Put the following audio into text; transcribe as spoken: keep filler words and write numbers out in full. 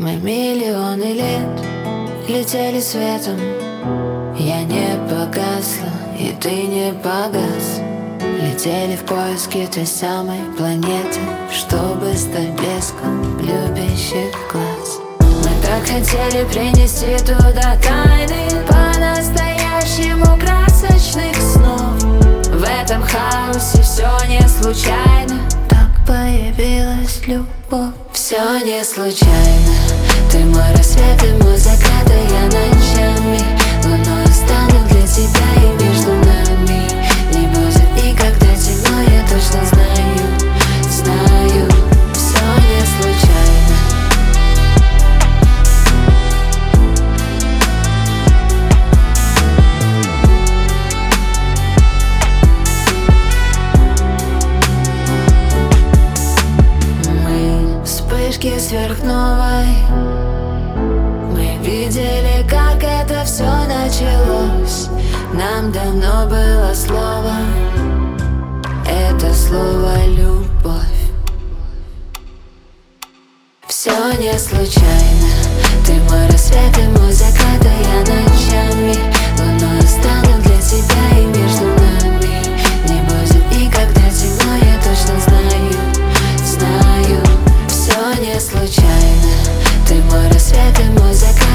Мы миллионы лет летели светом. Я не погасла, и ты не погас. Летели в поиске той самой планеты, чтобы стать блеском любящих глаз. Мы так хотели принести туда тайны по-настоящему красочных снов. В этом хаосе все не случайно. Так появилась любовь. Все не случайно. Ты мой рассвет и мой закат, а я ночами луною стану для тебя, и между нами не будет никогда темно. Я точно знаю, знаю, все не случайно. Мы вспышки сверхновой. Мы видели, как это все началось. Нам давно было слово, это слово любовь. Все не случайно. Ты мой рассвет и мой закат, а я ночами луною стану для тебя, и между нами не будет никогда темно. Я точно знаю, знаю, все не случайно. Ты мой рассвет и мой закат.